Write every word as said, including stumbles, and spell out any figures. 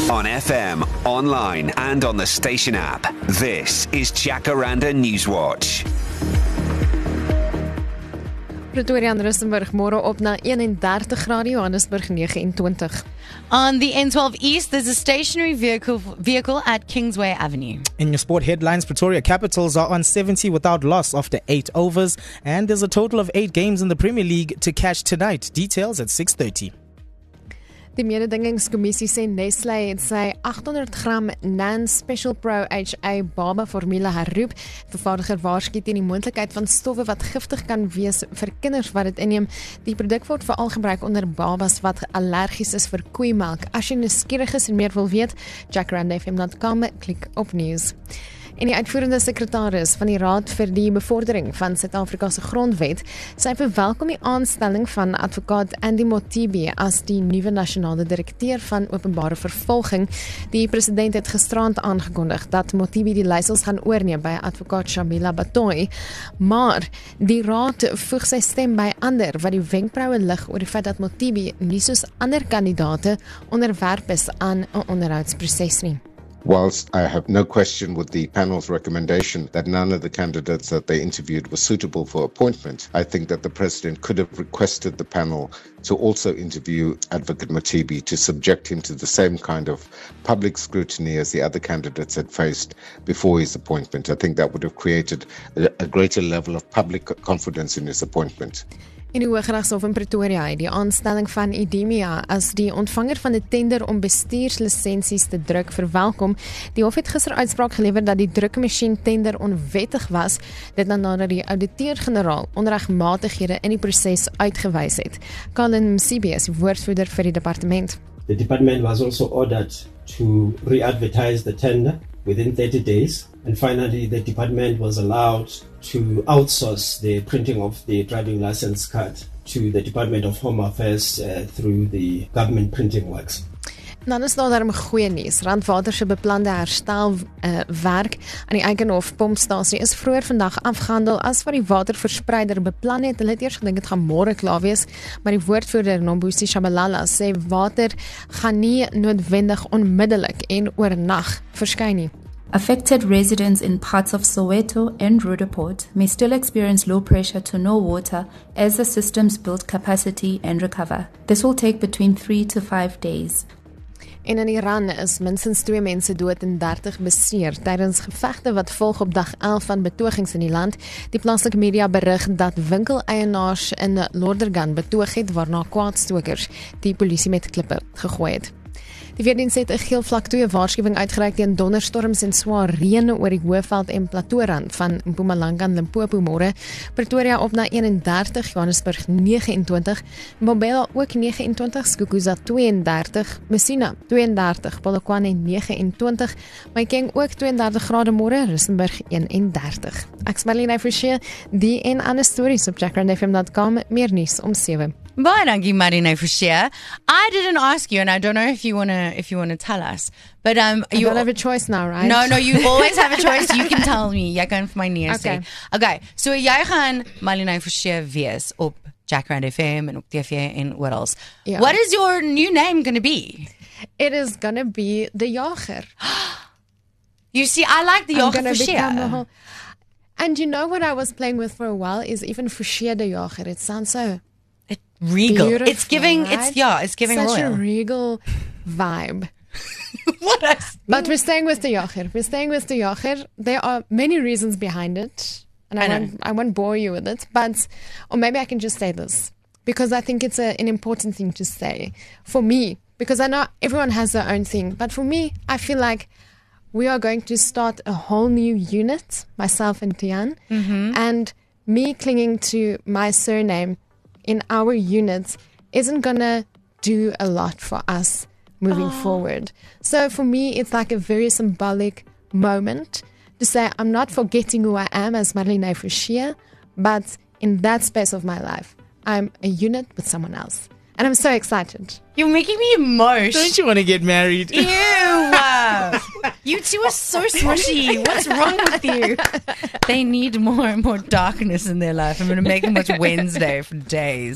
On F M, online and on the station app. This is Jacaranda Newswatch. Pretoria en Rustenburg môre op na eenendertig grade, Johannesburg negenentwintig. On the N twelve East, there's a stationary vehicle vehicle at Kingsway Avenue. In your sport headlines, Pretoria Capitals are on seventy without loss after eight overs, and there's a total of eight games in the Premier League to catch tonight. Details at six thirty. Die mededingingskommissie sê Nestlé het sy agthonderd gram Nan Special Pro H A baba formule herroep. Vervaardiger waarsku teen die moontlikheid van stowwe wat giftig kan wees vir kinders wat dit inneem. Die produk word veral gebruik onder babas wat allergies is vir koeimelk. As jy nuuskierig is en meer wil weet, jacaranda f m dot com, klik op nuus. En die uitvoerende sekretaris van die Raad vir die Bevordering van Suid-Afrika se Grondwet, sy verwelkom die aanstelling van advokaat Andy Mothibi as die nuwe nasionale direkteur van openbare vervolging. Die president het gisterand aangekondig dat Mothibi die leiersels gaan oorneem by advokaat Shamila Batoy, maar die raad voeg sy stem by ander wat die wenkbroue lig oor die feit dat Mothibi nie soos ander kandidate onderwerp is aan 'n onderhoudsproses nie. Whilst I have no question with the panel's recommendation that none of the candidates that they interviewed were suitable for appointment, I think that the President could have requested the panel to also interview Advocate Mothibi to subject him to the same kind of public scrutiny as the other candidates had faced before his appointment. I think that would have created a, a greater level of public confidence in his appointment. In die Hooggeregshof in Pretoria het die aanstelling van Idemia as die ontvanger van 'n tender om bestuurslisensies te druk verwelkom. Die hof het gister uitspraak gelewer dat die drukmasjien tender onwettig was, dit nadat die ouditeur-generaal onregmatighede in die proses uitgewys het. Colin Msibi is woordvoerder vir die departement. The department was also ordered to re-advertise the tender within thirty days. And finally, the department was allowed to outsource the printing of the driving license card to the Department of Home Affairs uh, through the government printing works. Dan is daar daarom goeie nuus. Randwater se beplande herstel uh, werk aan die Eikenhof pompstasie is vroeër vandag afgehandel as wat die waterverspreider beplan het. Hulle het eers gedink dit gaan môre klaar wees, maar die woordvoerder Nombusi Shabalala sê water gaan nie noodwendig onmiddellik en oornag verskyn nie. Affected residents in parts of Soweto and Roodepoort may still experience low pressure to no water as the systems build capacity and recover. This will take between three to five days. En in Iran is minstens twee mense dood en dertig beseer tydens gevegte wat volg op dag elf van betogings in die land. Die plaaslike media berig dat winkeleienaars in Lordergan betoog het waarna kwaadstokers die polisie met klippe gegooi het. Die weerdiens het 'n geel vlak twee waarskuwing uitgereik teen donderstorms en swaar reën oor die Hoëveld en Plateaurand van Mpumalanga en Limpopo môre. Pretoria op na eenendertig, Johannesburg negenentwintig, Mbombela ook negenentwintig, Skukuza tweeëndertig, Messina tweeëndertig, Polokwane negenentwintig, Mahikeng ook tweeëndertig grade môre, Rustenburg eenendertig. Ek's Marlene Forsie, die en ander stories op jacaranda f m dot com, meer nuus om sewe. Baie dankie Marina Forsie. I didn't ask you, and I don't know if you wanna if you wanna tell us, but um, you you don't have a choice now, right? No, no, you always have a choice. You can tell me. Jy kan vir my nee sê. Okay. Okay, so jy gaan Marina Forsie wees op Jacaranda F M en op T V en oral. Yeah. What is your new name going to be? It is gonna be the Jager. You see, I like the I'm Jager gonna become the Forsie. whole. And you know what I was playing with for a while is even Forsie the Jager. It sounds so Regal. beautiful, It's giving, right? it's, yeah, it's giving such royal. a regal vibe. What a... But we're staying with the Jager. We're staying with the Jager. There are many reasons behind it. And I, I know. won't, I won't bore you with it. But, or maybe I can just say this. Because I think it's a, an important thing to say. For me, because I know everyone has their own thing. But for me, I feel like we are going to start a whole new unit, myself and Tian. Mm-hmm. And me clinging to my surname in our unit isn't gonna do a lot for us moving oh. forward. So for me, it's like a very symbolic moment to say I'm not forgetting who I am as Marlene Forsie, but in that space of my life, I'm a unit with someone else. And I'm so excited. You're making me emotional. Don't you want to get married? Ew! You two are so smushy. What's wrong with you? They need more and more darkness in their life. I'm going to make them watch Wednesday for days.